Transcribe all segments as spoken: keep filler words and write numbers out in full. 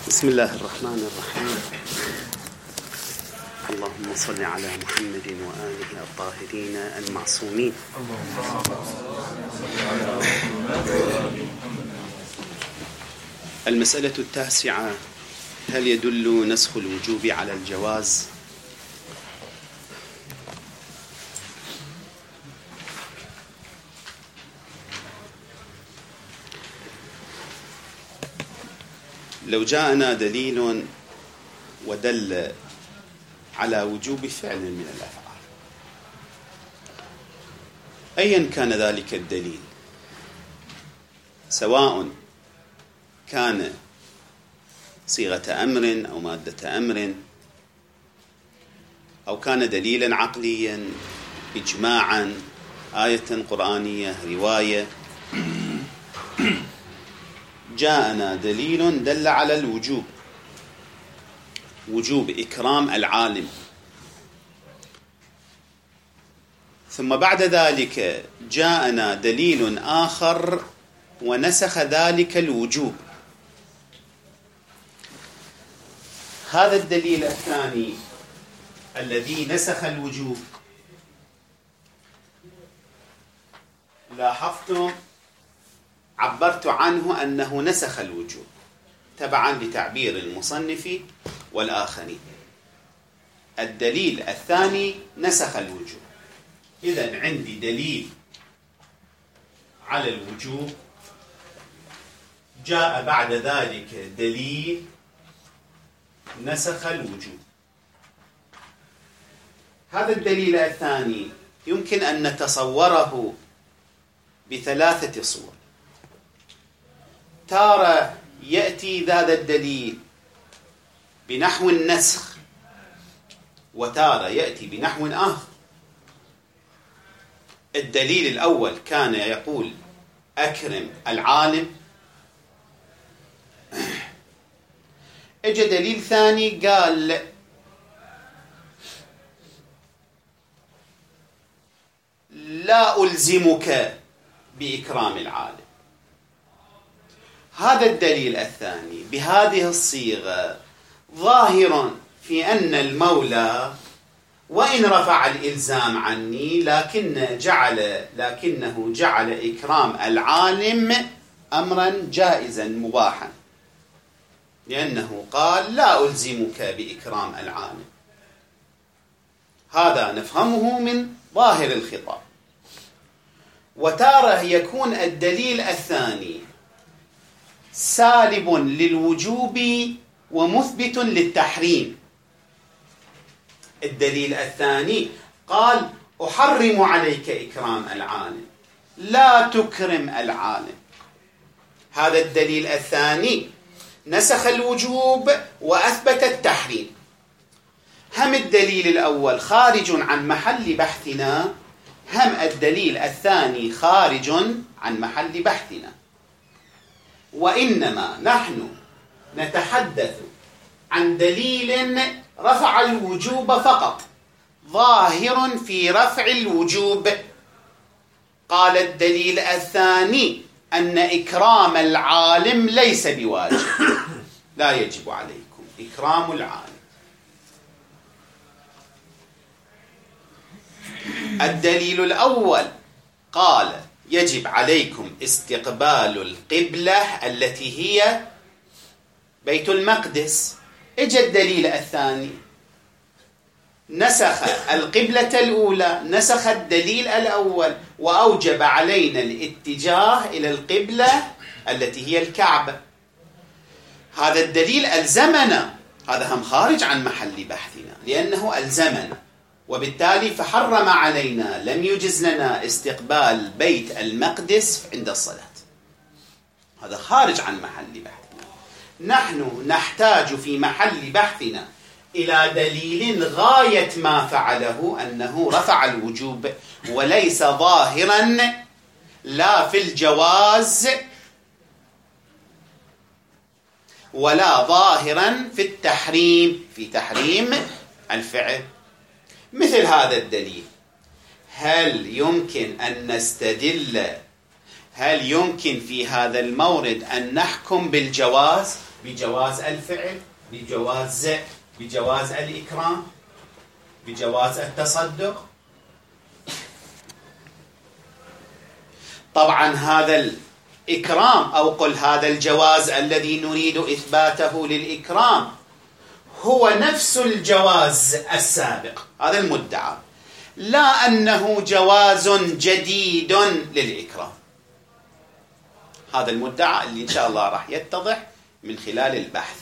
بسم الله الرحمن الرحيم. اللهم صل على محمد وآله الطاهرين المعصومين. المسألة التاسعة: هل يدل نسخ الوجوب على الجواز؟ لو جاءنا دليل ودل على وجوب فعل من الأفعال أيا كان ذلك الدليل، سواء كان صيغة أمر أو مادة أمر، أو كان دليلا عقليا إجماعا، آية قرآنية، رواية، جاءنا دليل دل على الوجوب، وجوب إكرام العالم، ثم بعد ذلك جاءنا دليل آخر ونسخ ذلك الوجوب. هذا الدليل الثاني الذي نسخ الوجوب، لاحظتم عبرت عنه أنه نسخ الوجوب تبعا لتعبير المصنف والآخرين. الدليل الثاني نسخ الوجوب. إذن عندي دليل على الوجوب، جاء بعد ذلك دليل نسخ الوجوب. هذا الدليل الثاني يمكن أن نتصوره بثلاثة صور. تارة يأتي هذا الدليل بنحو النسخ، وتارة يأتي بنحو آخر. الدليل الأول كان يقول أكرم العالم، اجى دليل ثاني قال لا ألزمك بإكرام العالم. هذا الدليل الثاني بهذه الصيغة ظاهر في أن المولى وإن رفع الإلزام عني لكن جعل لكنه جعل إكرام العالم أمرا جائزا مباحا، لأنه قال لا ألزمك بإكرام العالم. هذا نفهمه من ظاهر الخطاب. وتارة يكون الدليل الثاني سالب للوجوب ومثبت للتحريم. الدليل الثاني قال أحرم عليك إكرام العالم، لا تكرم العالم. هذا الدليل الثاني نسخ الوجوب وأثبت التحريم. هم الدليل الأول خارج عن محل بحثنا، هم الدليل الثاني خارج عن محل بحثنا، وإنما نحن نتحدث عن دليل رفع الوجوب فقط، ظاهر في رفع الوجوب. قال الدليل الثاني أن إكرام العالم ليس بواجب، لا يجب عليكم إكرام العالم. الدليل الأول قال يجب عليكم استقبال القبلة التي هي بيت المقدس. اجى الدليل الثاني نسخ القبلة الأولى، نسخ الدليل الأول، وأوجب علينا الاتجاه إلى القبلة التي هي الكعبة. هذا الدليل ألزمنا، هذا هم خارج عن محل بحثنا لأنه ألزمنا، وبالتالي فحرم علينا، لم يجز لنا استقبال بيت المقدس عند الصلاة. هذا خارج عن محل بحثنا. نحن نحتاج في محل بحثنا إلى دليل غاية ما فعله أنه رفع الوجوب، وليس ظاهرا لا في الجواز ولا ظاهرا في التحريم، في تحريم الفعل. مثل هذا الدليل، هل يمكن أن نستدل هل يمكن في هذا المورد أن نحكم بالجواز؟ بجواز الفعل، بجواز بجواز الإكرام، بجواز التصدق. طبعا هذا الإكرام أو قل هذا الجواز الذي نريد إثباته للإكرام هو نفس الجواز السابق، هذا المدعى، لا أنه جواز جديد للإكرام. هذا المدعى اللي إن شاء الله راح يتضح من خلال البحث.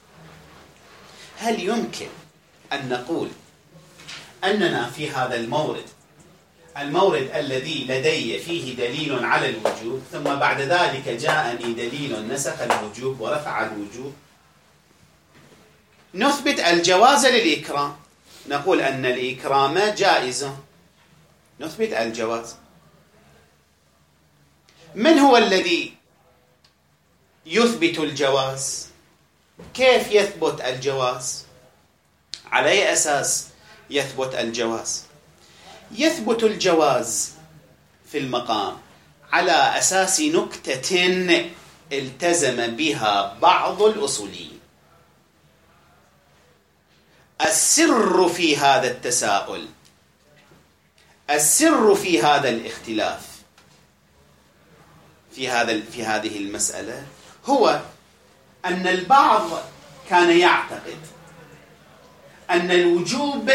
هل يمكن أن نقول أننا في هذا المورد، المورد الذي لدي فيه دليل على الوجوب، ثم بعد ذلك جاءني دليل نسخ الوجوب ورفع الوجوب، نثبت الجواز للإكرام، نقول أن الإكرام جائز، نثبت الجواز. من هو الذي يثبت الجواز؟ كيف يثبت الجواز؟ على أي أساس يثبت الجواز؟ يثبت الجواز في المقام على أساس نكتة التزم بها بعض الأصوليين. السر في هذا التساؤل، السر في هذا الاختلاف، في هذا في هذه المسألة، هو أن البعض كان يعتقد أن الوجوب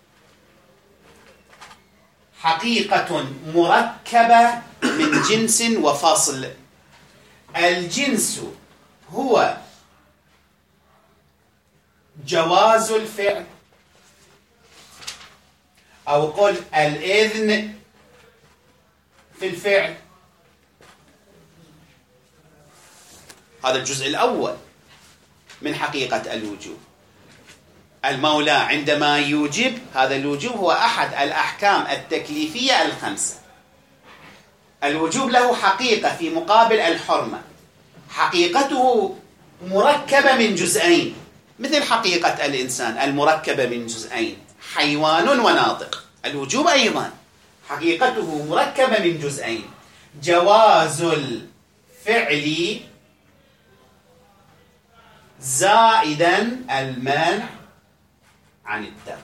حقيقة مركبة من جنس وفصل. الجنس هو جواز الفعل، أو قل الإذن في الفعل. هذا الجزء الأول من حقيقة الوجوب. المولى عندما يوجب، هذا الوجوب هو أحد الأحكام التكليفية الخمسة. الوجوب له حقيقة في مقابل الحرمة، حقيقته مركبة من جزئين، مثل حقيقة الإنسان المركبة من جزئين، حيوان وناطق. الوجوب أيضا حقيقته مركبة من جزئين، جواز الفعل زائدا المانع عن الترك.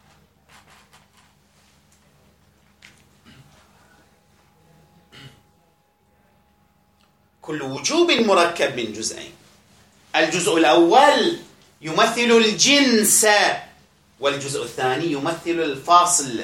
كل وجوب مركب من جزئين. الجزء الأول يمثل الجنس، والجزء الثاني يمثل الفاصل.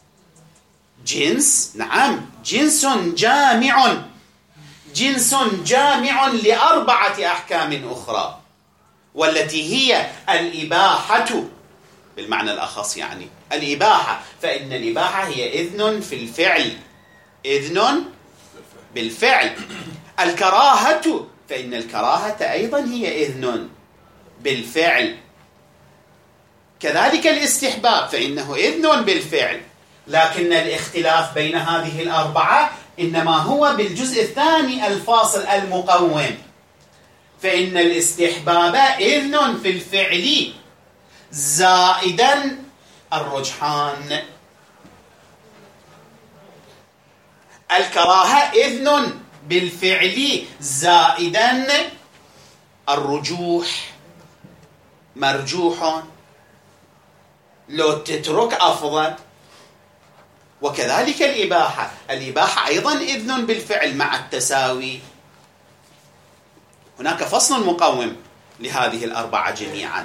جنس، نعم، جنس جامع، جنس جامع لأربعة أحكام أخرى، والتي هي الإباحة بالمعنى الأخص، يعني الإباحة، فإن الإباحة هي إذن في الفعل، إذن بالفعل. الكراهة، فإن الكراهة أيضا هي إذن بالفعل. كذلك الاستحباب، فإنه إذن بالفعل. لكن الاختلاف بين هذه الأربعة إنما هو بالجزء الثاني الفاصل المقوم، فإن الاستحباب إذن في الفعل زائدا الرجحان، الكراهة إذن بالفعل زائدا الرجوح، مرجوح، لو تترك أفضل. وكذلك الإباحة، الإباحة أيضا إذن بالفعل مع التساوي. هناك فصل مقوم لهذه الأربعة جميعا.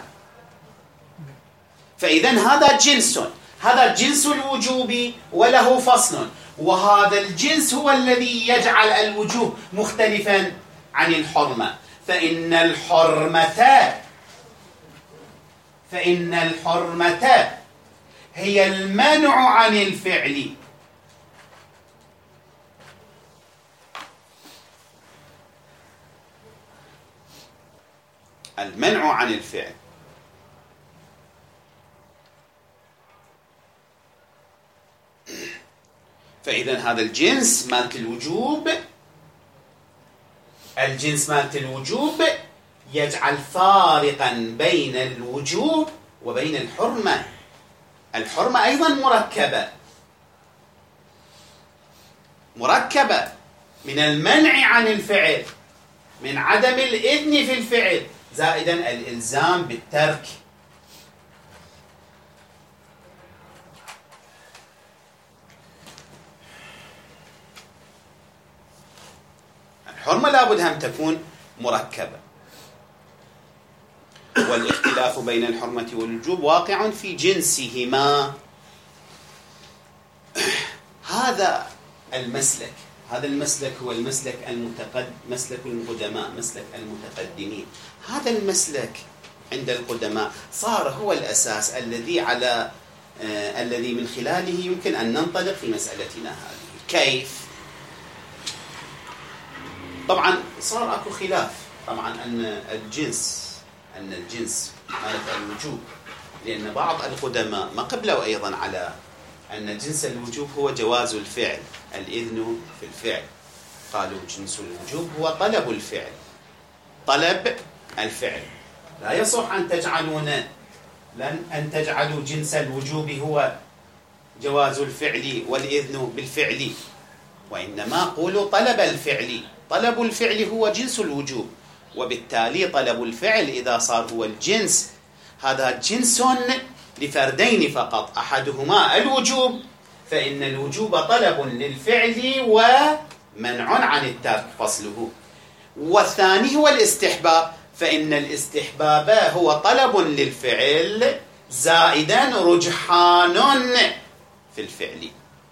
فإذن هذا جنس، هذا جنس الوجوب وله فصل، وهذا الجنس هو الذي يجعل الوجوب مختلفا عن الحرمة. فإن الحرمة فإن الحرمة هي المنع عن الفعل، المنع عن الفعل. فإذا هذا الجنس مالت الوجوب، الجنس مالت الوجوب يجعل فارقا بين الوجوب وبين الحرمة. الحرمة أيضا مركبة، مركبة من المنع عن الفعل، من عدم الإذن في الفعل، زائدا الإلزام بالترك. الحرمة لابد هم تكون مركبة، والاختلاف بين الحرمة والوجوب واقع في جنسهما. هذا المسلك هذا المسلك هو المسلك المتقد مسلك القدماء، مسلك المتقدمين. هذا المسلك عند القدماء صار هو الأساس الذي على آه الذي من خلاله يمكن أن ننطلق في مسألتنا هذه. كيف؟ طبعا صار أكو خلاف طبعا أن الجنس أن الجنس مالت الوجوب، لأن بعض القدماء ما قبلوا أيضا على أن جنس الوجوب هو جواز الفعل، الإذن في الفعل. قالوا جنس الوجوب هو طلب الفعل، طلب الفعل. لا يصح أن تجعلون لن أن تجعلوا جنس الوجوب هو جواز الفعل والإذن بالفعل، وإنما قولوا طلب الفعل. طلب الفعل هو جنس الوجوب، وبالتالي طلب الفعل إذا صار هو الجنس، هذا جنس لفردين فقط، أحدهما الوجوب، فإن الوجوب طلب للفعل ومنع عن الترك فصله، والثاني هو الاستحباب، فإن الاستحباب هو طلب للفعل زائدا رجحان في الفعل.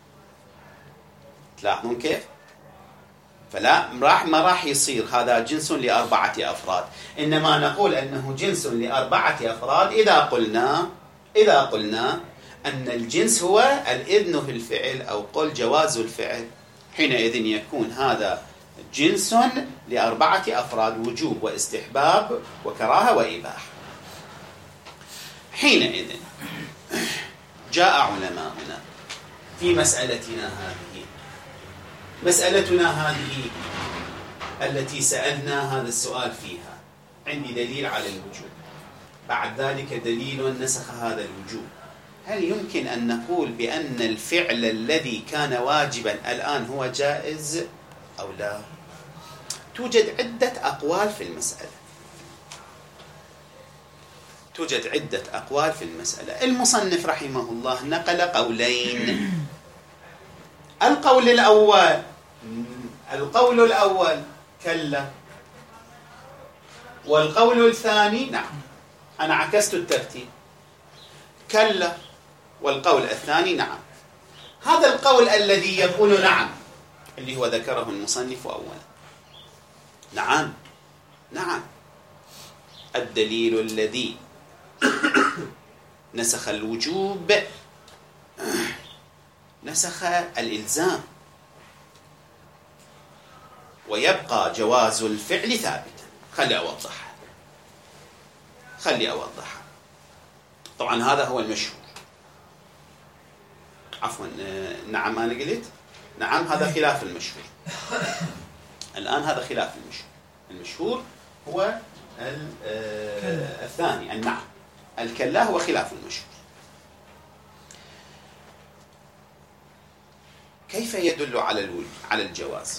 تلاحظون كيف؟ فلا راح ما راح يصير هذا جنس لأربعة أفراد، إنما نقول أنه جنس لأربعة أفراد إذا قلنا إذا قلنا أن الجنس هو الإذن في الفعل أو قل جواز الفعل، حينئذ يكون هذا جنس لأربعة أفراد، وجوب واستحباب وكراهة وإباحة. حينئذ جاء علماؤنا في مسألتنا هذه مسألتنا هذه التي سألنا هذا السؤال فيها، عندي دليل على الوجوب، بعد ذلك دليل نسخ هذا الوجوب. هل يمكن أن نقول بأن الفعل الذي كان واجبا الآن هو جائز أو لا؟ توجد عدة أقوال في المسألة توجد عدة أقوال في المسألة. المصنف رحمه الله نقل قولين. القول الأول القول الأول كلا، والقول الثاني نعم. أنا عكست الترتيب، كلا، والقول الثاني نعم. هذا القول الذي يقول نعم اللي هو ذكره المصنف أولا. نعم نعم الدليل الذي نسخ الوجوب نسخ الإلزام، ويبقى جواز الفعل ثابتا. خلي أوضح خلي أوضح طبعا هذا هو المشهور. عفوا نعم أنا قلت نعم، هذا خلاف المشهور. الآن هذا خلاف المشهور. المشهور هو الثاني النعم، الكلا هو خلاف المشهور. كيف يدل على على الجواز؟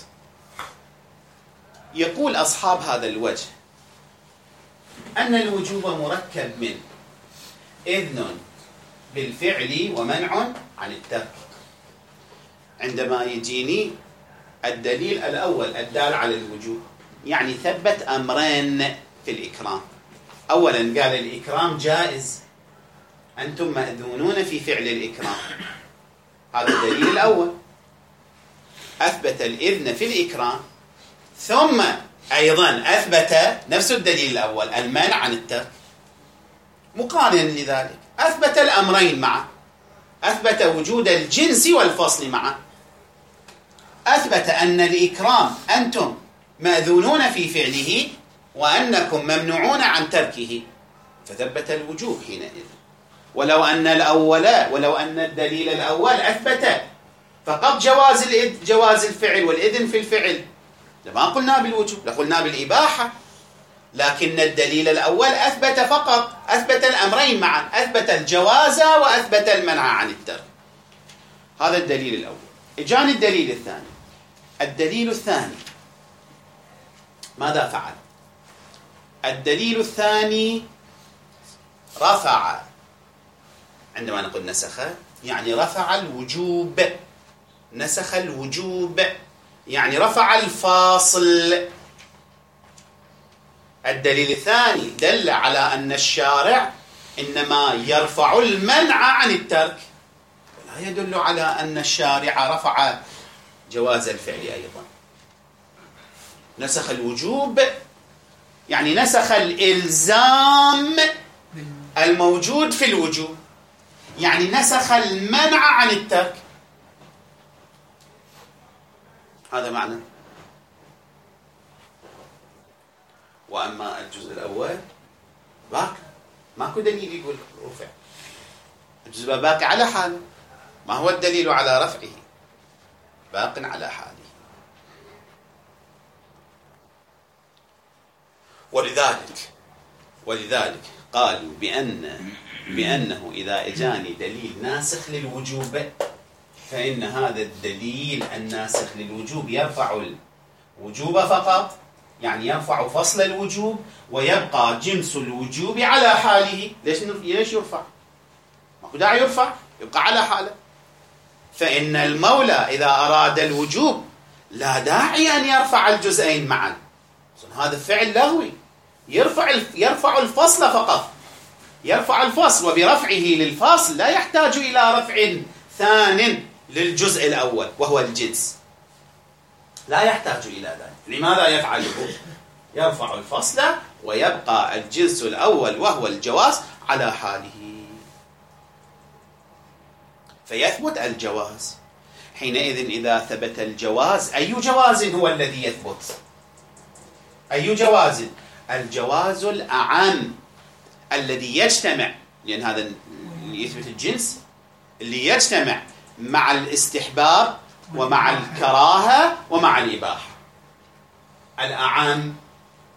يقول أصحاب هذا الوجه أن الوجوب مركب من إذن بالفعل ومنع عن الترك. عندما يجيني الدليل الأول الدال على الوجوب، يعني ثبت أمرين في الإكرام. أولا قال الإكرام جائز، أنتم مأذونون في فعل الإكرام، هذا الدليل الأول. أثبت الإذن في الإكرام، ثم أيضا أثبت نفس الدليل الأول المنع عن الترك. مقارنا لذلك أثبت الأمرين معا، أثبت وجود الجنس والفصل معا، أثبت أن الإكرام أنتم مأذونون في فعله وأنكم ممنوعون عن تركه، فثبت الوجوب حينئذ. ولو أن الأول ولو أن الدليل الأول أثبت فقط جواز جواز الفعل والإذن في الفعل، لما قلنا بالوجوب، لقلنا بالإباحة، لكن الدليل الأول أثبت فقط أثبت الأمرين معا، أثبت الجواز وأثبت المنع عن الترك. هذا الدليل الأول. إجاني الدليل الثاني. الدليل الثاني ماذا فعل؟ الدليل الثاني رفع، عندما نقول نسخ يعني رفع الوجوب، نسخ الوجوب يعني رفع الفاصل. الدليل الثاني دل على أن الشارع إنما يرفع المنع عن الترك، ولا يدل على أن الشارع رفع جواز الفعل أيضا. نسخ الوجوب يعني نسخ الإلزام الموجود في الوجوب، يعني نسخ المنع عن الترك. هذا معنى. وأما الجزء الأول باقي، ماكو دليل يقول رفع. الجزء باقي على حاله، ما هو الدليل على رفعه؟ باق على حاله. ولذلك ولذلك قالوا بأن بأنه إذا إجاني دليل ناسخ للوجوب فإن هذا الدليل الناسخ للوجوب يرفع الوجوب فقط، يعني يرفع فصل الوجوب ويبقى جنس الوجوب على حاله. ليش ليش يرفع؟ ما هو داعي يرفع، يبقى على حاله. فإن المولى إذا أراد الوجوب لا داعي أن يرفع الجزئين معا، هذا فعل لهوي، يرفع يرفع الفصل فقط، يرفع الفصل، وبرفعه للفاصل لا يحتاج إلى رفع ثان للجزء الأول وهو الجنس، لا يحتاج إلى ذلك. لماذا يفعله؟ يرفع الفصل ويبقى الجنس الأول وهو الجواز على حاله، فيثبت الجواز. حينئذ إذا ثبت الجواز، أي جواز هو الذي يثبت؟ أي جواز؟ الجواز الأعم الذي يجتمع، لأن هذا اللي يثبت الجنس اللي يجتمع مع الاستحباب ومع الكراهة ومع الإباحة، الأعم.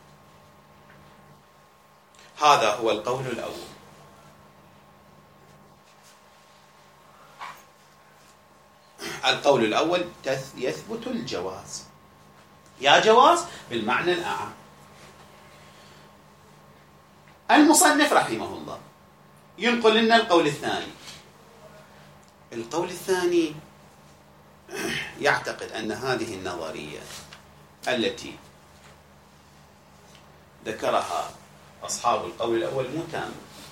هذا هو القول الأول. القول الأول يثبت الجواز، يا جواز بالمعنى الأعم. المصنف رحمه الله ينقل لنا القول الثاني. القول الثاني يعتقد أن هذه النظرية التي ذكرها أصحاب القول الأول مو تامة،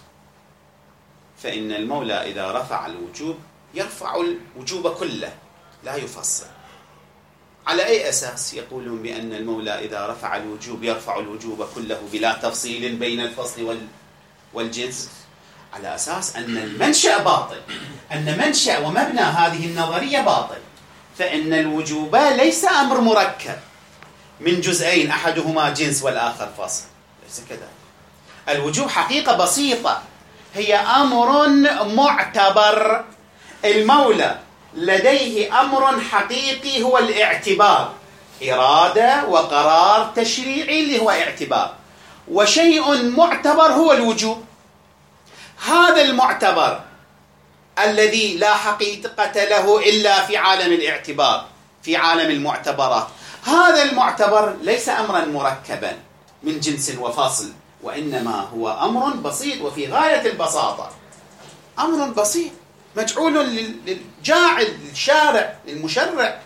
فإن المولى إذا رفع الوجوب يرفع الوجوب كله لا يفصل. على أي أساس يقولون بأن المولى إذا رفع الوجوب يرفع الوجوب كله بلا تفصيل بين الفصل والجنس؟ على أساس أن المنشأ باطل، أن منشأ ومبنى هذه النظرية باطل، فإن الوجوب ليس أمر مركب من جزئين أحدهما جنس والآخر فصل، ليس كذلك. الوجوب حقيقة بسيطة، هي أمر معتبر. المولى لديه أمر حقيقي هو الاعتبار، إرادة وقرار تشريعي اللي هو اعتبار، وشيء معتبر هو الوجوب. هذا المعتبر الذي لا حقيقة له إلا في عالم الاعتبار، في عالم المعتبرات، هذا المعتبر ليس أمرا مركبا من جنس وفاصل، وإنما هو أمر بسيط وفي غاية البساطة، أمر بسيط مجعول للجاعل للشارع للمشرع.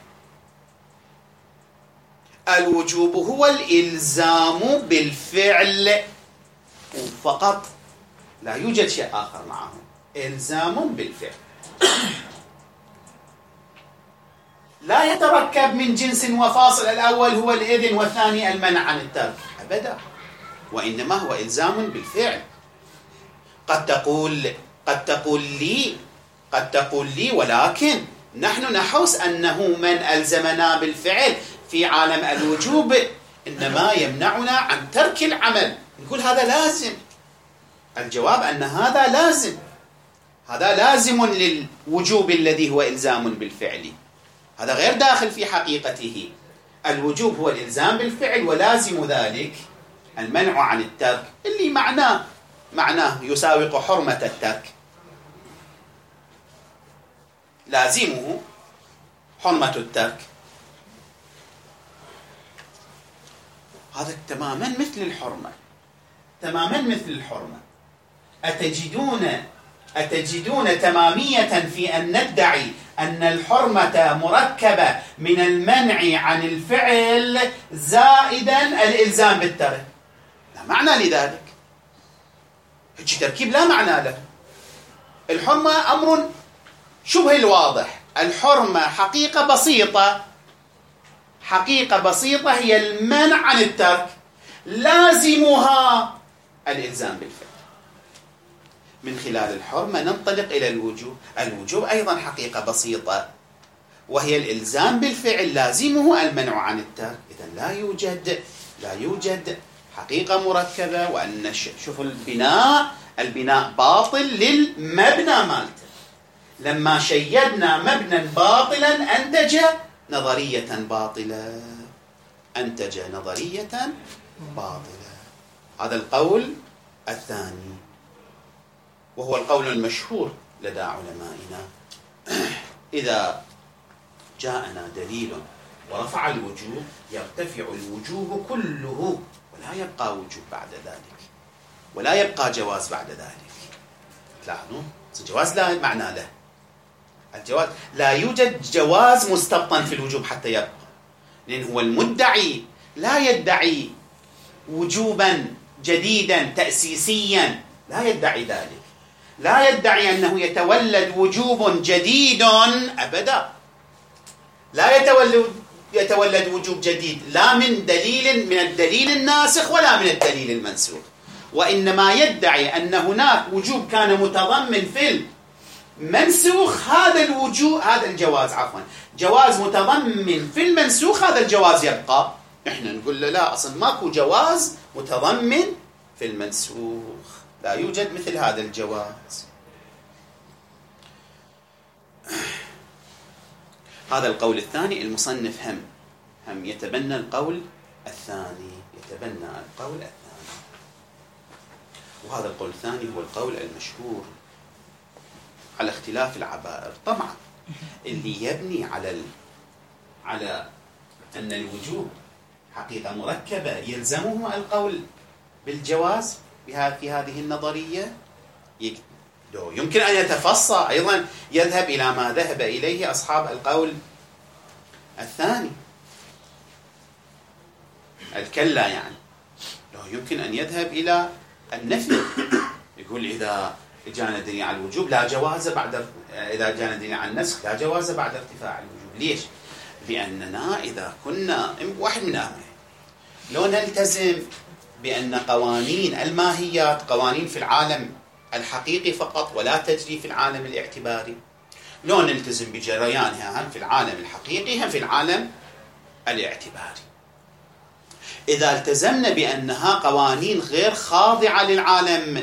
الوجوب هو الإلزام بالفعل فقط، لا يوجد شيء آخر معه، إلزام بالفعل، لا يتركب من جنس وفاصل، الأول هو الإذن والثاني المنع عن الترك أبدا، وإنما هو إلزام بالفعل. قد تقول قد تقول لي قد تقول لي ولكن نحن نحس أنه من ألزمنا بالفعل في عالم الوجوب إنما يمنعنا عن ترك العمل، نقول هذا لازم. الجواب أن هذا لازم، هذا لازم للوجوب الذي هو إلزام بالفعل، هذا غير داخل في حقيقته. الوجوب هو الإلزام بالفعل، ولازم ذلك المنع عن الترك، اللي معناه معناه يساوق حرمة الترك، لازمه حرمة الترك. هذا تماما مثل الحرمة، تماما مثل الحرمة. أتجدون أتجدون تمامية في أن ندعي أن الحرمة مركبة من المنع عن الفعل زائدا الإلزام بالترك؟ لا معنى لذلك، هيك تركيب لا معنى له. الحرمة أمر شبه الواضح. الحرمة حقيقة بسيطة، حقيقة بسيطة هي المنع عن الترك، لازمها الإلزام بالفعل. من خلال الحرمة ننطلق إلى الوجوب. الوجوب أيضا حقيقة بسيطة وهي الإلزام بالفعل، لازمه المنع عن الترك. إذن لا يوجد لا يوجد حقيقة مركبة. وأن شوفوا البناء البناء باطل للمبنى مالته. لما شيدنا مبنى باطلا أنتج نظرية باطلة، أنتج نظرية باطلة. هذا القول الثاني، وهو القول المشهور لدى علمائنا. إذا جاءنا دليل ورفع الوجوب يرتفع الوجوب كله، ولا يبقى وجوب بعد ذلك، ولا يبقى جواز بعد ذلك. تلاحظون الجواز لا معنى له. الجواز لا يوجد جواز مستبطن في الوجوب حتى يبقى، لأن هو المدعي لا يدعي وجوبا جديدا تأسيسيا، لا يدعي ذلك. لا يدعي أنه يتولد وجوب جديد أبدا. لا يتولد يتولد وجوب جديد لا من دليل من الدليل الناسخ ولا من الدليل المنسوخ، وإنما يدعي أن هناك وجوب كان متضمن في المنسوخ. هذا الوجوب هذا الجواز عفوا جواز متضمن في المنسوخ، هذا الجواز يبقى. إحنا نقول له لا، أصلا ماكو جواز متضمن في المنسوخ، لا يوجد مثل هذا الجواز. هذا القول الثاني. المصنف هم هم يتبنى القول الثاني، يتبنى القول الثاني. وهذا القول الثاني هو القول المشهور على اختلاف العبائر طبعا، اللي يبني على ال... على أن الوجوب حقيقة مركبة يلزمه القول بالجواز في هذه النظرية. يمكن أن يتفصى أيضا، يذهب إلى ما ذهب إليه أصحاب القول الثاني الكلا، يعني لو يمكن أن يذهب إلى النفي، يقول إذا جاءنا دليل على الوجوب لا جواز بعد، إذا جاءنا دليل على النسخ لا جواز بعد ارتفاع الوجوب. ليش؟ لأننا إذا كنا واحد من أمرين، لو نلتزم بأن قوانين الماهيات قوانين في العالم الحقيقي فقط ولا تجري في العالم الاعتباري، لو نلتزم بجريانها هم في العالم الحقيقي هم في العالم الاعتباري. إذا التزمنا بأنها قوانين غير خاضعة للعالم،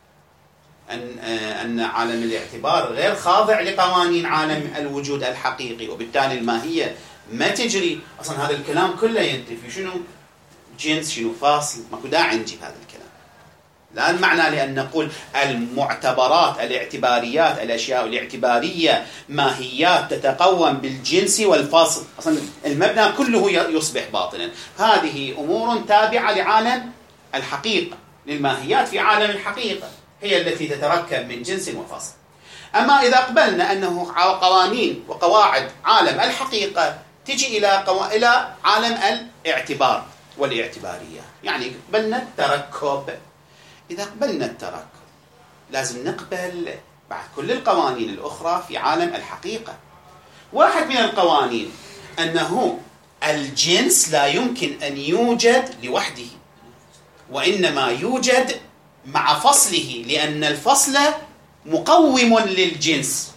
أن أن عالم الاعتبار غير خاضع لقوانين عالم الوجود الحقيقي، وبالتالي الماهية ما تجري. أصلا هذا الكلام كله ينتفي. شنو جنس شنو فاصل؟ ماكو داعي نجيب هذا الكلام. لا المعنى لأن نقول المعتبرات الاعتباريات الأشياء الاعتبارية ماهيات تتقوم بالجنس والفاصل، أصلا المبنى كله يصبح باطلا. هذه أمور تابعة لعالم الحقيقة، للماهيات في عالم الحقيقة هي التي تتركب من جنس وفصل. أما إذا قبلنا أنه قوانين وقواعد عالم الحقيقة تجي إلى قو... إلى عالم الاعتبار والاعتبارية، يعني قبلنا التركب. إذا قبلنا التركب لازم نقبل بعد كل القوانين الأخرى في عالم الحقيقة. واحد من القوانين أنه الجنس لا يمكن أن يوجد لوحده، وإنما يوجد مع فصله، لأن الفصل مقوم للجنس.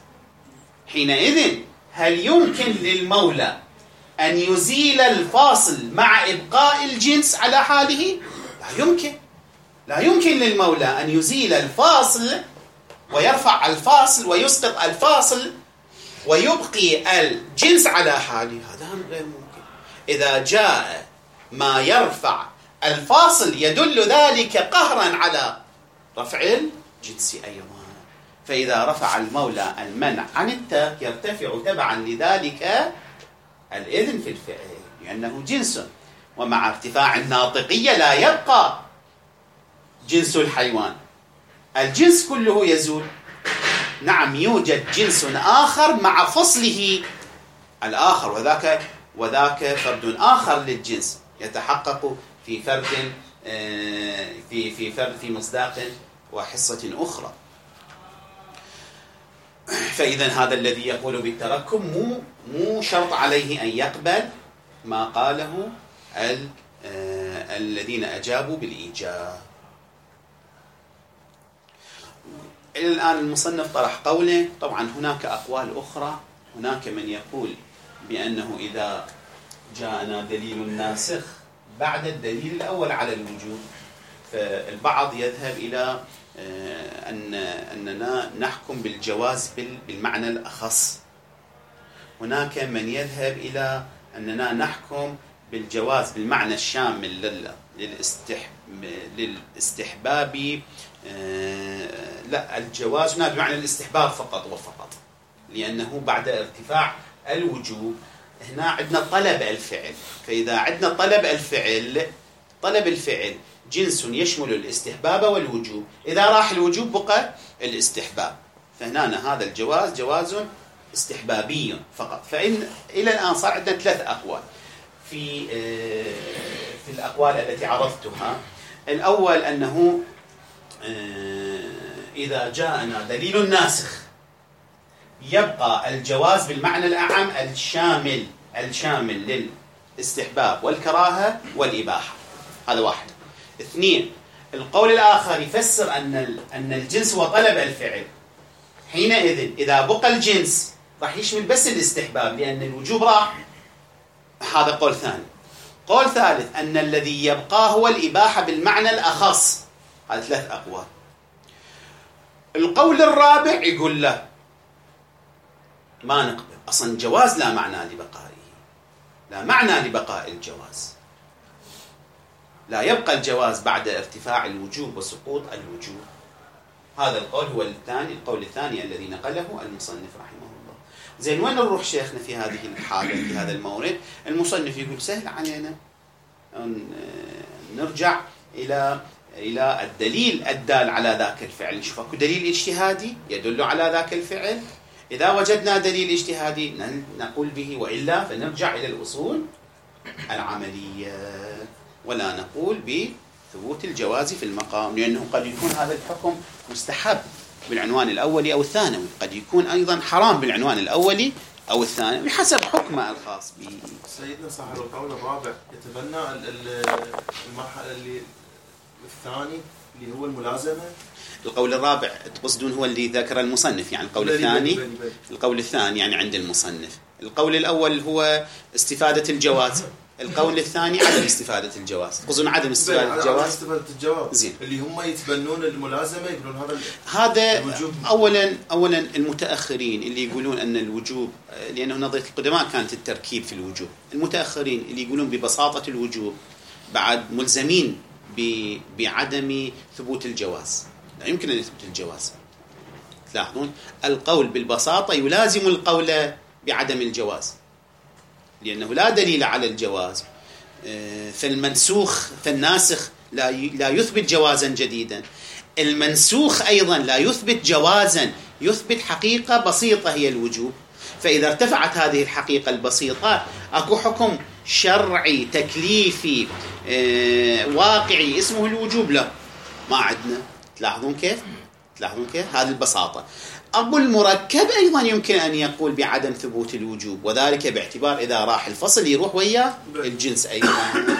حينئذ هل يمكن للمولى أن يزيل الفاصل مع إبقاء الجنس على حاله؟ لا يمكن. لا يمكن للمولى أن يزيل الفاصل ويرفع الفاصل ويسقط الفاصل ويبقي الجنس على حاله، هذا غير ممكن. إذا جاء ما يرفع الفاصل يدل ذلك قهرا على رفع الجنس أيضا. فإذا رفع المولى المنع عن الترك يرتفع تبعا لذلك الإذن في الفعل، لأنه جنس، ومع ارتفاع الناطقية لا يبقى جنس الحيوان، الجنس كله يزول. نعم، يوجد جنس آخر مع فصله الآخر، وذاك وذاك فرد آخر للجنس يتحقق في فرد في في فرد في مصداق وحصة أخرى. فإذا هذا الذي يقول بالتركب مو مو شرط عليه أن يقبل ما قاله ال الذين أجابوا بالإيجاب. إلى الآن المصنف طرح قوله. طبعا هناك أقوال أخرى. هناك من يقول بأنه إذا جاءنا دليل ناسخ بعد الدليل الأول على الوجوب، فالبعض يذهب إلى أن أننا نحكم بالجواز بالمعنى الأخص. هناك من يذهب إلى أننا نحكم بالجواز بالمعنى الشامل للاستحباب. لا، الجواز هنا بمعنى الاستحباب فقط وفقط، لأنه بعد ارتفاع الوجوب هنا عندنا طلب الفعل. فإذا عندنا طلب الفعل، طلب الفعل جنس يشمل الاستحباب والوجوب، إذا راح الوجوب بقى الاستحباب، فهنا هذا الجواز جواز استحبابي فقط. فإن إلى الآن صار عندنا ثلاث أقوال في في الأقوال التي عرفتها. الأول أنه إذا جاءنا دليل ناسخ يبقى الجواز بالمعنى الأعم الشامل الشامل للاستحباب والكراهة والإباحة. هذا واحد. اثنين، القول الآخر يفسر أن أن الجنس هو طلب الفعل. حينئذ إذا بقى الجنس راح يشمل بس الاستحباب لأن الوجوب راح. هذا قول ثاني. قول ثالث أن الذي يبقى هو الإباحة بالمعنى الأخص. هذا ثلاث أقوال. القول الرابع يقول لا، ما نقبل أصلا جواز لا معنى لبقائه، لا معنى لبقاء الجواز، لا يبقى الجواز بعد ارتفاع الوجوب وسقوط الوجوب. هذا القول هو الثاني، القول الثاني الذي نقله المصنف رحمه الله. زين، وين نروح شيخنا في هذه الحالة في هذا المورد؟ المصنف يقول سهل علينا نرجع إلى إلى الدليل الدال على ذاك الفعل. نشوف اكو دليل اجتهادي يدل على ذاك الفعل، إذا وجدنا دليل اجتهادي نقول به، وإلا فنرجع إلى الأصول العملية ولا نقول بثبوت الجواز في المقام، لأنه قد يكون هذا الحكم مستحب بالعنوان الأولي أو الثانوي، قد يكون أيضا حرام بالعنوان الأولي أو الثانوي بحسب حكمه الخاص به. سيدنا صاحب القول الرابع يتبنى المرحلة اللي الثاني اللي هو الملازمة. القول الرابع تقصدون هو اللي ذكر المصنف، يعني القول الثاني. بلي بلي. القول الثاني يعني عند المصنف. القول الأول هو استفادة الجواز، القول الثاني عدم استفادة الجواز. تقصدون عدم استفادة الجواز؟ عدم استفادة الجواز. زين. اللي هم يتبنون الملازمة يقولون هذا هذا الوجوب. أولا أولا المتأخرين اللي يقولون أن الوجوب، لأنه نظرية القدماء كانت التركيب في الوجوب. المتأخرين اللي يقولون ببساطة الوجوب بعد ملزمين بعدم ثبوت الجواز، لا يمكن أن يثبت الجواز. تلاحظون القول بالبساطة يلازم القول بعدم الجواز، لأنه لا دليل على الجواز. فالمنسوخ فالناسخ لا لا يثبت جوازا جديدا، المنسوخ أيضا لا يثبت جوازا، يثبت حقيقة بسيطة هي الوجوب. فإذا ارتفعت هذه الحقيقة البسيطة أكو حكم شرعي تكليفي واقعي اسمه الوجوب، لا ما عندنا. تلاحظون كيف؟ تلاحظون كيف؟ هذه البساطة. أبو المركب أيضا يمكن أن يقول بعدم ثبوت الوجوب، وذلك باعتبار إذا راح الفصل يروح وياه الجنس أيضا.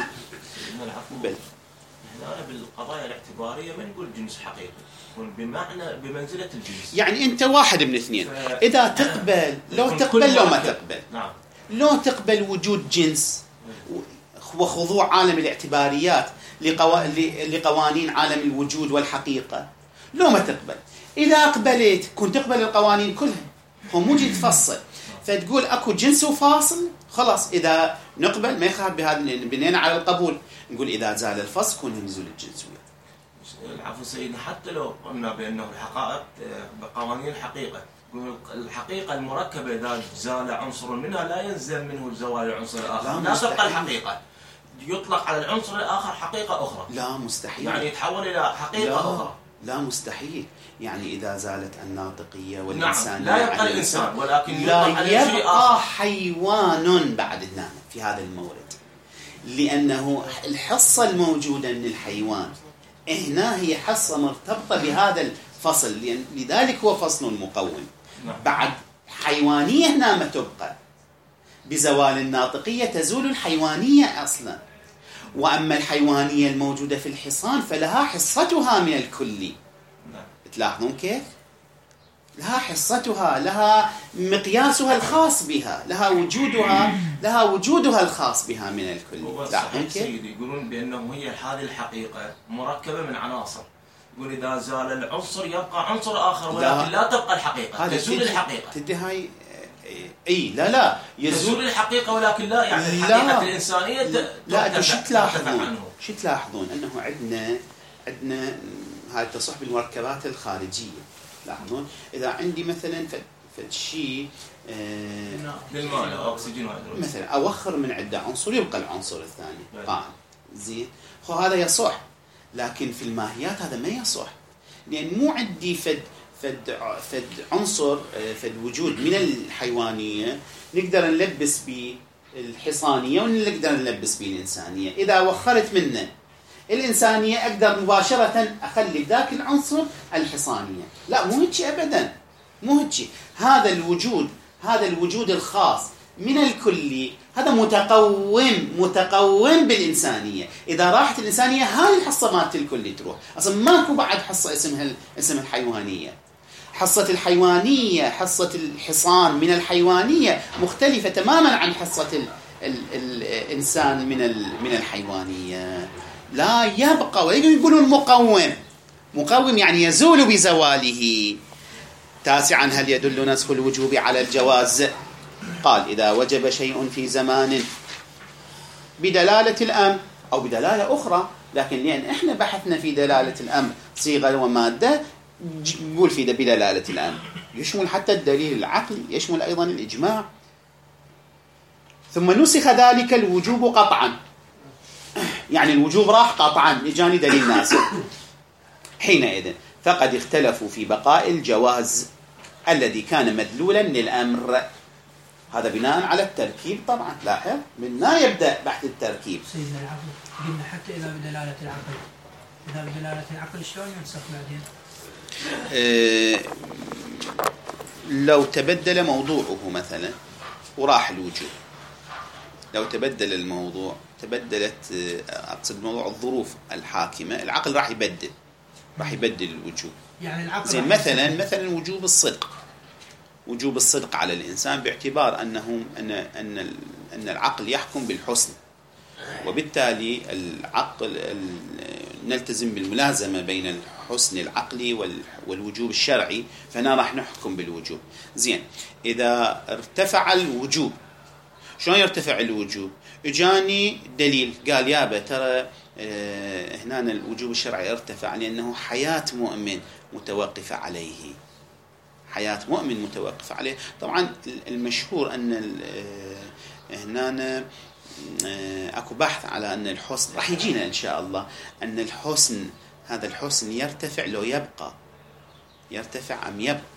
بل هنا بالقضايا الاعتبارية ما نقول جنس حقيقي، بمعنى بمنزلة الجنس. يعني أنت واحد من اثنين، ف... إذا تقبل لو تقبل لو ما تقبل. نعم. لو تقبل وجود جنس وخضوع عالم الاعتباريات لقو... لقوانين عالم الوجود والحقيقة، لو ما تقبل. إذا أقبلت كنت تقبل القوانين كلها، هو مو جي تفصل، فتقول أكو جنس وفاصل خلاص. إذا نقبل ما يخالف بهذا، بنينا على القبول، نقول إذا زال الفصل كون ينزل الجنس وياه. العفو سيدنا، حتى لو قلنا بأنه الحقائق بقوانين الحقيقة، الحقيقة المركبة إذا زال عنصر منها لا يلزم منه زوال العنصر الآخر، لا تبقى الحقيقة. يطلق على العنصر الآخر حقيقة أخرى. لا مستحيل. يعني يتحول إلى حقيقة لا أخرى. لا مستحيل. يعني إذا زالت الناطقية والإنسانية، نعم. لا يبقى الإنسان ولكن لا يبقى آخر. حيوان بعد هنا في هذا المورد، لأنه الحصة الموجودة من الحيوان هنا هي حصة مرتبطة بهذا الفصل، لذلك هو فصل المقوم. نعم. بعد حيوانية هنا ما تبقى، بزوال الناطقية تزول الحيوانية أصلا. وأما الحيوانية الموجودة في الحصان فلها حصتها من الكلي. نعم. تلاحظون كيف؟ لها حصتها، لها مقياسها الخاص بها، لها وجودها لها وجودها الخاص بها من الكل. صحيح سيدي، يقولون بأنه هي هذه الحقيقة مركبة من عناصر. يقول إذا زال العنصر يبقى عنصر آخر، ولكن لا, لا تبقى الحقيقة، تزول الحقيقة. تدي هاي اي لا لا يزول الحقيقة، ولكن لا يعني الحقيقة الإنسانية لا. لا شو تلاحظون؟ شو تلاحظون أنه عندنا عندنا هاي تصح بالمركبات الخارجية. لاحظون إذا عندي مثلا فد شيء بالماء أو أكسجين مثلا أوخر من عدة عنصر يبقى العنصر الثاني قائم. زين هو هذا يصح، لكن في الماهيات هذا ما يصح، لأن مو عندي فد فد فد عنصر فد وجود من الحيوانية نقدر نلبس به الحصانية ونقدر نلبس به الإنسانية. إذا وخرت منه الإنسانية أقدر مباشرة أخلي ذاك العنصر الحصانية. لا مو هيك أبدا، مو هيك. هذا الوجود هذا الوجود الخاص من الكلي هذا متقوم متقوم بالإنسانية. إذا راحت الإنسانية هاي الحصة مالت الكلي تروح، أصلا ماكو بعد حصة اسمها اسم الحيوانية. حصة الحيوانية حصة الحصان من الحيوانية مختلفة تماما عن حصة ال ال الإنسان من من الحيوانية. لا يبقى، ويقولون مقوم. مقوم يعني يزول بزواله. تاسعا هل يدل نسخ الوجوب على الجواز؟ قال إذا وجب شيء في زمان بدلالة الأمر أو بدلالة أخرى، لكن لأن إحنا بحثنا في دلالة الأمر صيغة ومادة نقول في بدلالة الأمر، يشمل حتى الدليل العقلي، يشمل أيضا الإجماع. ثم نسخ ذلك الوجوب قطعا، يعني الوجوب راح قطعا، إجاني دليل ناسخ. حينئذ فقد اختلفوا في بقاء الجواز الذي كان مدلولا للأمر. هذا بناء على التركيب طبعا. لاحظ من لا يبدأ بحث التركيب. سيدنا العقل قلنا حتى إذا بدلالة العقل، إذا بدلالة العقل شلون ينسخ بعدين؟ أه لو تبدل موضوعه مثلا وراح الوجوب، لو تبدل الموضوع تبدلت أقصد موضوع الظروف الحاكمة، العقل راح يبدل راح يبدل الوجوب. يعني العقل زين مثلا مثلا وجوب الصدق، وجوب الصدق على الإنسان باعتبار أنه أن أن أن العقل يحكم بالحسن، وبالتالي العقل نلتزم بالملازمة بين الحسن العقلي والوجوب الشرعي، فهنا راح نحكم بالوجوب. زين إذا ارتفع الوجوب، شلون يرتفع الوجوب؟ اجاني دليل قال يابا ترى اه هنا الوجوب الشرعي ارتفع لأنه حياة مؤمن متوقفة عليه، حياة مؤمن متوقفة عليه. طبعا المشهور أن هنا أكو بحث على أن الحسن راح يجينا إن شاء الله، أن الحسن هذا الحسن يرتفع لو يبقى، يرتفع أم يبقى.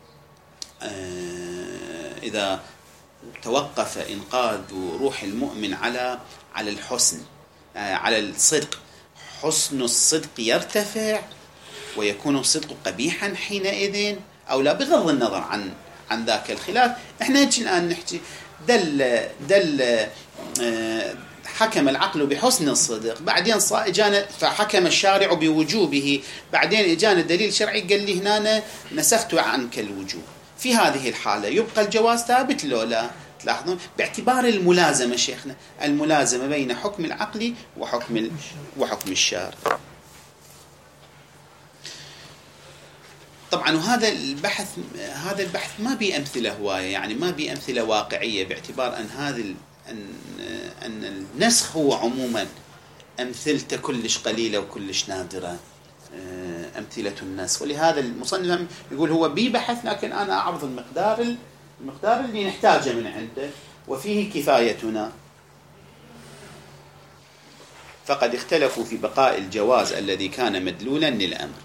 إذا توقف إنقاذ روح المؤمن على على الحسن على الصدق، حسن الصدق يرتفع ويكون الصدق قبيحا حينئذ أو لا، بغض النظر عن عن ذاك الخلاف. احنا نجي الآن نحكي دل دل حكم العقل بحسن الصدق، بعدين اجانا فحكم الشارع بوجوبه، بعدين اجانا دليل شرعي قال لي هنا نسخت عنك الوجوب. في هذه الحالة يبقى الجواز ثابت لو لا؟ تلاحظون باعتبار الملازمة شيخنا، الملازمة بين حكم العقل وحكم وحكم الشارع. طبعا وهذا البحث هذا البحث ما بي أمثلة هواية، يعني ما بي أمثلة واقعية، باعتبار أن هذا أن أن النسخ هو عموما أمثلته كلش قليلة وكلش نادرة أمثلة النسخ. ولهذا المصنف يقول هو بي بحث، لكن أنا أعرض المقدار المقدار اللي نحتاجه من عنده وفيه كفايتنا. فقد اختلفوا في بقاء الجواز الذي كان مدلولا للأمر،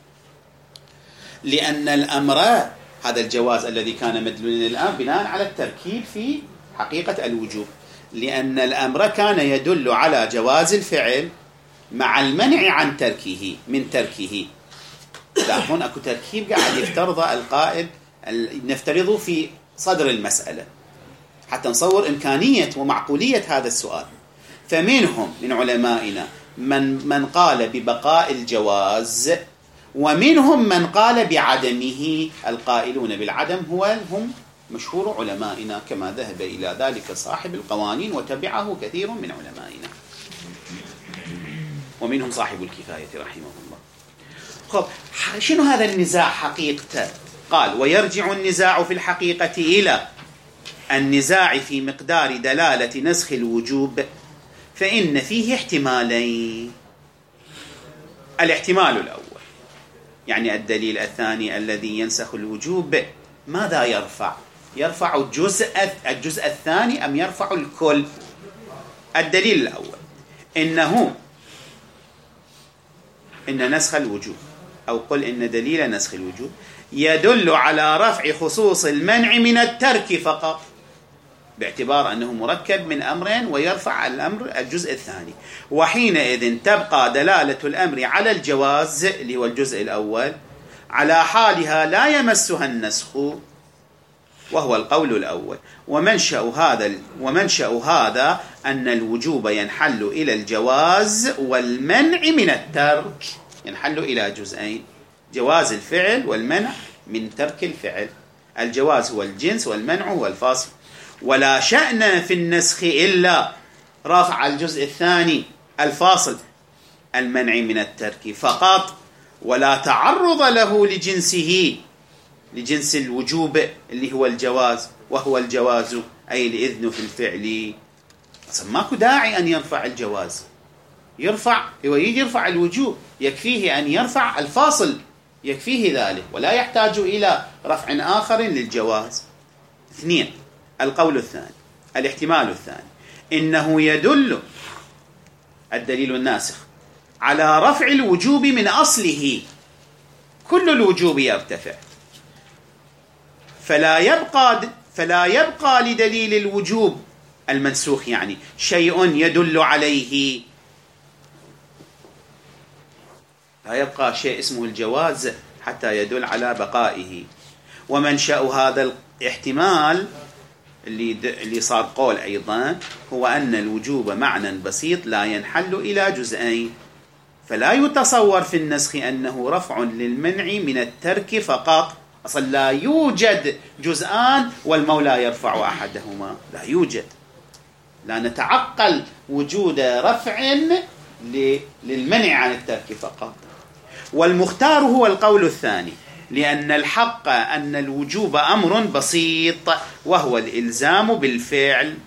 لأن الأمر هذا الجواز الذي كان مدلولا للأمر بناء على التركيب في حقيقة الوجوب، لأن الأمر كان يدل على جواز الفعل مع المنع عن تركه من تركه. لا، هون أكو تركيب قاعد يفترض القائل، نفترضه في صدر المسألة حتى نصور إمكانية ومعقولية هذا السؤال. فمنهم من علمائنا من من قال ببقاء الجواز، ومنهم من قال بعدمه. القائلون بالعدم هو هم مشهور علمائنا، كما ذهب إلى ذلك صاحب القوانين وتبعه كثير من علمائنا، ومنهم صاحب الكفاية رحمه الله. خب، شنو هذا النزاع حقيقته؟ قال: ويرجع النزاع في الحقيقة إلى النزاع في مقدار دلالة نسخ الوجوب، فإن فيه احتمالين. الاحتمال الأول يعني الدليل الثاني الذي ينسخ الوجوب ماذا يرفع؟ يرفع الجزء الجزء الثاني أم يرفع الكل؟ الدليل الأول إنه إن نسخ الوجوب، أو قل إن دليل نسخ الوجوب يدل على رفع خصوص المنع من الترك فقط، باعتبار أنه مركب من أمرين ويرفع الأمر الجزء الثاني، وحينئذ تبقى دلالة الأمر على الجواز اللي هو الجزء الأول على حالها لا يمسها النسخ، وهو القول الأول. ومنشأ هذا ومنشأ هذا أن الوجوب ينحل إلى الجواز والمنع من الترك، ينحل إلى جزئين: جواز الفعل والمنع من ترك الفعل. الجواز هو الجنس والمنع هو الفاصل، ولا شأن في النسخ إلا رفع الجزء الثاني الفاصل المنع من الترك فقط، ولا تعرض له لجنسه، لجنس الوجوب اللي هو الجواز، وهو الجواز أي الإذن في الفعل. أصلا ماكو داعي أن يرفع الجواز، يرفع هو يجي يرفع الوجوب، يكفيه أن يرفع الفاصل، يكفيه ذلك، ولا يحتاج إلى رفع آخر للجواز. اثنين، القول الثاني، الاحتمال الثاني، إنه يدل الدليل الناسخ على رفع الوجوب من أصله، كل الوجوب يرتفع، فلا يبقى فلا يبقى لدليل الوجوب المنسوخ يعني شيء يدل عليه، لا يبقى شيء اسمه الجواز حتى يدل على بقائه. ومنشأ هذا الاحتمال اللي اللي صار قول أيضا هو أن الوجوب معنى بسيط لا ينحل إلى جزئين، فلا يتصور في النسخ أنه رفع للمنع من الترك فقط. أصلا لا يوجد جزءان والمولى يرفع أحدهما، لا يوجد، لا نتعقل وجود رفع للمنع عن الترك فقط. والمختار هو القول الثاني، لأن الحق أن الوجوب أمر بسيط وهو الإلزام بالفعل.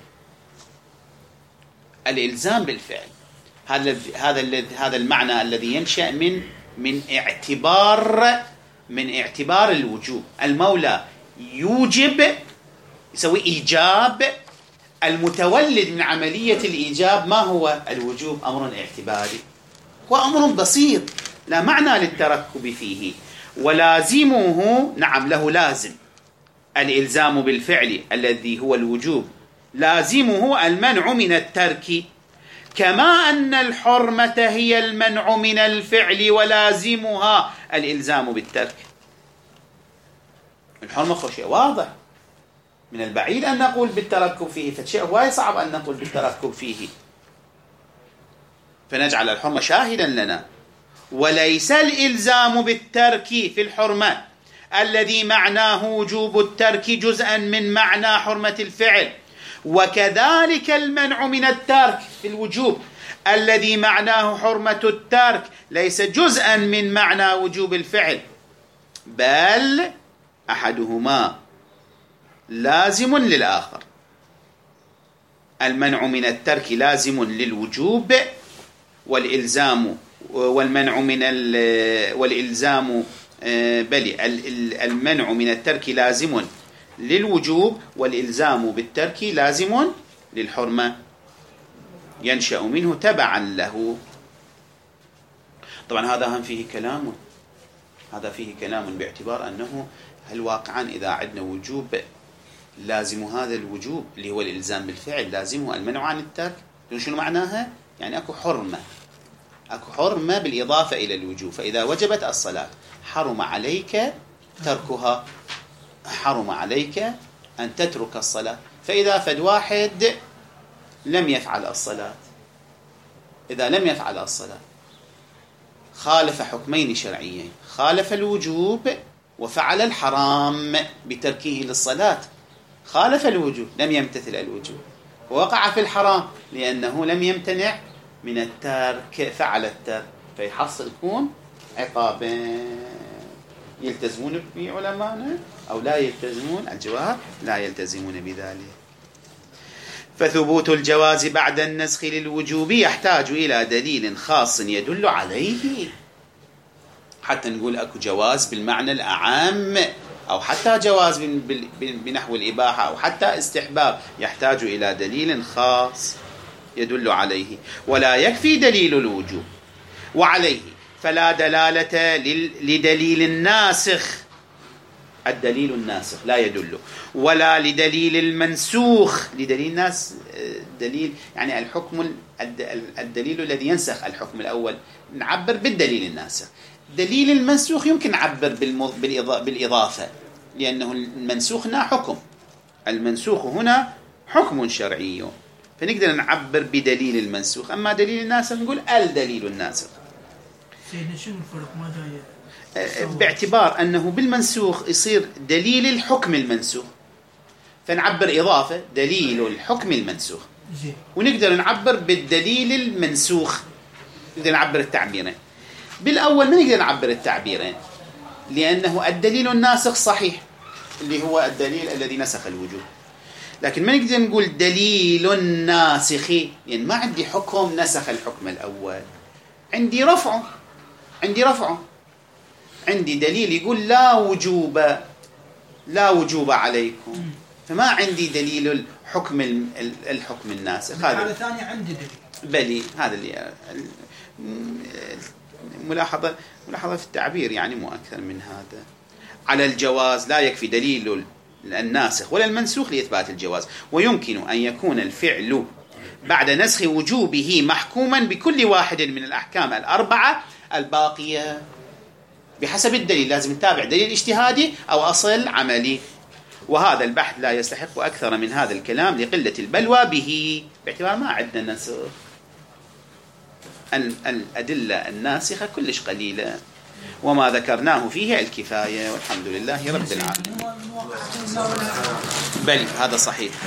الإلزام بالفعل هذا هذا هذا المعنى الذي ينشأ من من اعتبار من اعتبار الوجوب. المولى يوجب، يسوي إيجاب، المتولد من عملية الإيجاب ما هو؟ الوجوب أمر اعتباري، وأمر بسيط لا معنى للتركب فيه. ولازمه نعم له لازم، الإلزام بالفعل الذي هو الوجوب، لازمه المنع من الترك، كما أن الحرمة هي المنع من الفعل ولازمها الإلزام بالترك. الحرمة شيء واضح، من البعيد أن نقول بالتركب فيه، فشيء هو صعب أن نقول بالتركب فيه، فنجعل الحرمة شاهدا لنا. وليس الإلزام بالترك في الحرمة الذي معناه وجوب الترك جزءا من معنى حرمة الفعل، وكذلك المنع من الترك في الوجوب الذي معناه حرمة الترك ليس جزءا من معنى وجوب الفعل، بل أحدهما لازم للآخر. المنع من الترك لازم للوجوب، والإلزام والمنع من والإلزام بل المنع من الترك لازم للوجوب، والإلزام بالترك لازم للحرمة. ينشأ منه تبعا له. طبعا هذا هم فيه كلام، هذا فيه كلام باعتبار أنه هل واقعا إذا عندنا وجوب لازم هذا الوجوب اللي هو الإلزام بالفعل لازمه المنع عن الترك؟ شنو معناها؟ يعني أكو حرمة، أكو حرمة بالإضافة إلى الوجوب. فإذا وجبت الصلاة حرم عليك تركها، حرم عليك أن تترك الصلاة. فإذا فد واحد لم يفعل الصلاة، إذا لم يفعل الصلاة خالف حكمين شرعيين، خالف الوجوب وفعل الحرام بتركه للصلاة. خالف الوجوب، لم يمتثل الوجوب، ووقع في الحرام لأنه لم يمتنع من الترك، فعل الترك، فيحصل يكون عقابين. يلتزمون بعلمائنا أو لا يلتزمون؟ الجواب لا يلتزمون بذلك. فثبوت الجواز بعد النسخ للوجوب يحتاج إلى دليل خاص يدل عليه، حتى نقول أكو جواز بالمعنى الأعام، أو حتى جواز بنحو الإباحة، أو حتى استحباب، يحتاج إلى دليل خاص يدل عليه، ولا يكفي دليل الوجوب. وعليه فلا دلالة لدليل الناسخ، الدليل الناسخ لا يدل، ولا لدليل المنسوخ. لدليل الناس دليل يعني الحكم، الدليل الذي ينسخ الحكم الأول نعبر بالدليل الناسخ. دليل المنسوخ يمكن نعبر بالإضافة، لأنه المنسوخ هنا حكم، المنسوخ هنا حكم شرعي، فنقدر نعبر بدليل المنسوخ. أما دليل الناسخ نقول الدليل الناسخ. سيدنا شنو الفرق؟ ما جاي باعتبار أنه بالمنسوخ يصير دليل الحكم المنسوخ، فنعبر إضافة دليل الحكم المنسوخ، ونقدر نعبر بالدليل المنسوخ، نقدر نعبر التعبيرين. بالأول ما نقدر نعبر التعبيرين لأنه الدليل الناسخ صحيح اللي هو الدليل الذي نسخ الوجوب، لكن ما نقدر نقول دليل الناسخ يعني ما عندي حكم نسخ الحكم الأول، عندي رفعه، عندي رفعه عندي دليل يقول لا وجوب، لا وجوب عليكم، فما عندي دليل الحكم الحكم الناسخ. هذا ثاني عندي دليل بلي هذا اللي ملاحظة ملاحظة في التعبير يعني مو أكثر من هذا. على الجواز لا يكفي دليل الناسخ ولا المنسوخ لإثبات الجواز، ويمكن أن يكون الفعل بعد نسخ وجوبه محكوما بكل واحد من الأحكام الأربعة الباقية بحسب الدليل. لازم نتابع دليل اجتهادي أو أصل عملي، وهذا البحث لا يستحق أكثر من هذا الكلام لقلة البلوى به، باعتبار ما عندنا نسخ، الأدلة الناسخة كلش قليلة، وما ذكرناه فيه الكفاية، والحمد لله رب العالمين. بل هذا صحيح.